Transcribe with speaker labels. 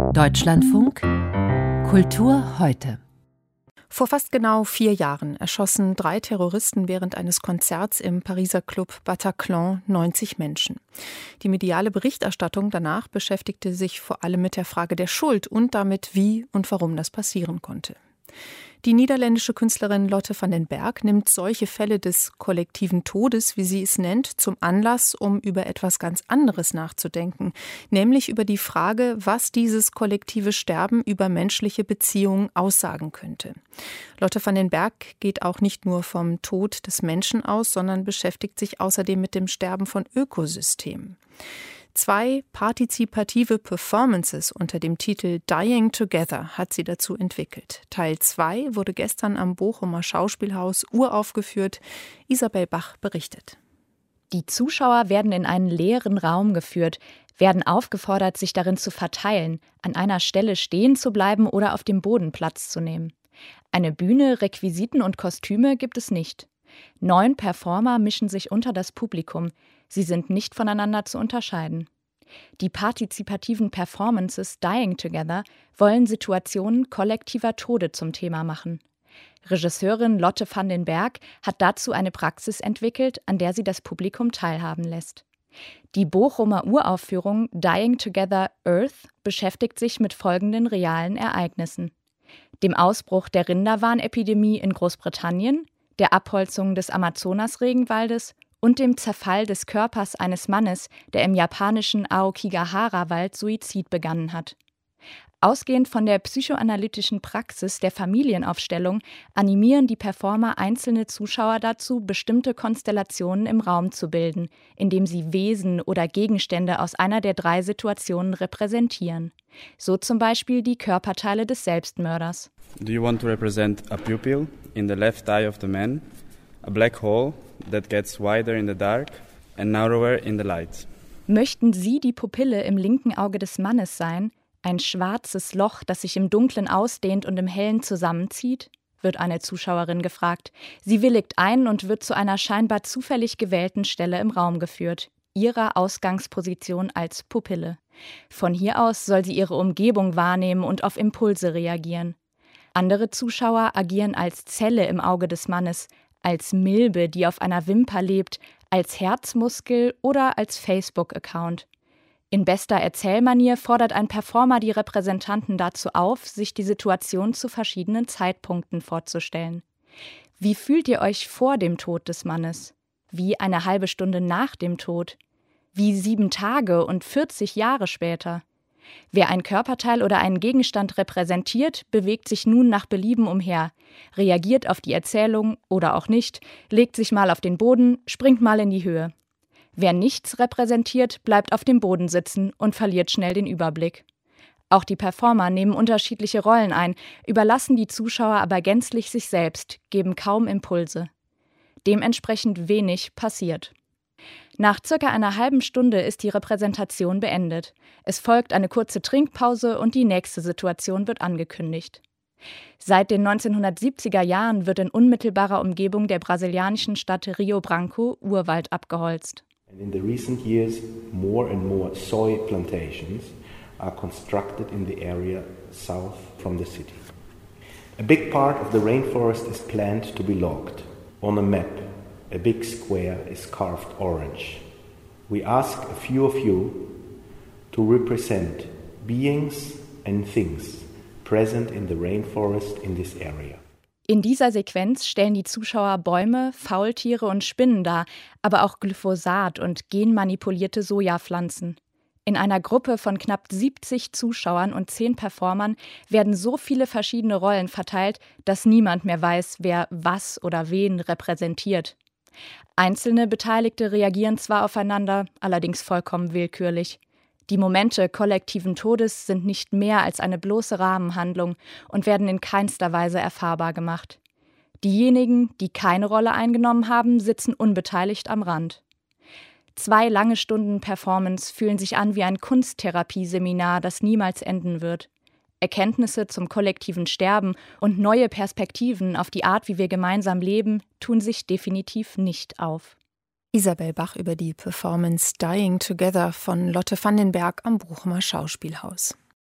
Speaker 1: Deutschlandfunk Kultur heute.
Speaker 2: Vor fast genau 4 Jahren erschossen 3 Terroristen während eines Konzerts im Pariser Club Bataclan 90 Menschen. Die mediale Berichterstattung danach beschäftigte sich vor allem mit der Frage der Schuld und damit, wie und warum das passieren konnte. Die niederländische Künstlerin Lotte van den Berg nimmt solche Fälle des kollektiven Todes, wie sie es nennt, zum Anlass, um über etwas ganz anderes nachzudenken, nämlich über die Frage, was dieses kollektive Sterben über menschliche Beziehungen aussagen könnte. Lotte van den Berg geht auch nicht nur vom Tod des Menschen aus, sondern beschäftigt sich außerdem mit dem Sterben von Ökosystemen. 2 partizipative Performances unter dem Titel Dying Together hat sie dazu entwickelt. Teil 2 wurde gestern am Bochumer Schauspielhaus uraufgeführt. Isabel Bach berichtet.
Speaker 3: Die Zuschauer werden in einen leeren Raum geführt, werden aufgefordert, sich darin zu verteilen, an einer Stelle stehen zu bleiben oder auf dem Boden Platz zu nehmen. Eine Bühne, Requisiten und Kostüme gibt es nicht. 9 Performer mischen sich unter das Publikum. Sie sind nicht voneinander zu unterscheiden. Die partizipativen Performances Dying Together wollen Situationen kollektiver Tode zum Thema machen. Regisseurin Lotte van den Berg hat dazu eine Praxis entwickelt, an der sie das Publikum teilhaben lässt. Die Bochumer Uraufführung Dying Together Earth beschäftigt sich mit folgenden realen Ereignissen: dem Ausbruch der Rinderwarnepidemie in Großbritannien, der Abholzung des Amazonas-Regenwaldes und dem Zerfall des Körpers eines Mannes, der im japanischen Aokigahara-Wald Suizid begangen hat. Ausgehend von der psychoanalytischen Praxis der Familienaufstellung animieren die Performer einzelne Zuschauer dazu, bestimmte Konstellationen im Raum zu bilden, indem sie Wesen oder Gegenstände aus einer der 3 Situationen repräsentieren. So zum Beispiel die Körperteile des Selbstmörders.
Speaker 4: Do you want to represent a pupil in the left eye of the man, a black hole that gets wider in the dark and narrower in the light?
Speaker 3: Möchten Sie die Pupille im linken Auge des Mannes sein? Ein schwarzes Loch, das sich im Dunklen ausdehnt und im Hellen zusammenzieht? Wird eine Zuschauerin gefragt. Sie willigt ein und wird zu einer scheinbar zufällig gewählten Stelle im Raum geführt, ihrer Ausgangsposition als Pupille. Von hier aus soll sie ihre Umgebung wahrnehmen und auf Impulse reagieren. Andere Zuschauer agieren als Zelle im Auge des Mannes, als Milbe, die auf einer Wimper lebt, als Herzmuskel oder als Facebook-Account. In bester Erzählmanier fordert ein Performer die Repräsentanten dazu auf, sich die Situation zu verschiedenen Zeitpunkten vorzustellen. Wie fühlt ihr euch vor dem Tod des Mannes? Wie eine halbe Stunde nach dem Tod? Wie 7 Tage und 40 Jahre später? Wer ein Körperteil oder einen Gegenstand repräsentiert, bewegt sich nun nach Belieben umher, reagiert auf die Erzählung oder auch nicht, legt sich mal auf den Boden, springt mal in die Höhe. Wer nichts repräsentiert, bleibt auf dem Boden sitzen und verliert schnell den Überblick. Auch die Performer nehmen unterschiedliche Rollen ein, überlassen die Zuschauer aber gänzlich sich selbst, geben kaum Impulse. Dementsprechend wenig passiert. Nach circa einer halben Stunde ist die Repräsentation beendet. Es folgt eine kurze Trinkpause und die nächste Situation wird angekündigt. Seit den 1970er Jahren wird in unmittelbarer Umgebung der brasilianischen Stadt Rio Branco Urwald abgeholzt.
Speaker 5: And in the recent years, more and more soy plantations are constructed in the area south from the city. A big part of the rainforest is planned to be logged. On a map, a big square is carved orange. We ask a few of you to represent beings and things present in the rainforest in this area.
Speaker 3: In dieser Sequenz stellen die Zuschauer Bäume, Faultiere und Spinnen dar, aber auch Glyphosat und genmanipulierte Sojapflanzen. In einer Gruppe von knapp 70 Zuschauern und 10 Performern werden so viele verschiedene Rollen verteilt, dass niemand mehr weiß, wer was oder wen repräsentiert. Einzelne Beteiligte reagieren zwar aufeinander, allerdings vollkommen willkürlich. Die Momente kollektiven Todes sind nicht mehr als eine bloße Rahmenhandlung und werden in keinster Weise erfahrbar gemacht. Diejenigen, die keine Rolle eingenommen haben, sitzen unbeteiligt am Rand. 2 lange Stunden Performance fühlen sich an wie ein Kunsttherapieseminar, das niemals enden wird. Erkenntnisse zum kollektiven Sterben und neue Perspektiven auf die Art, wie wir gemeinsam leben, tun sich definitiv nicht auf.
Speaker 2: Isabel Bach über die Performance Dying Together von Lotte van den Berg am Bochumer Schauspielhaus.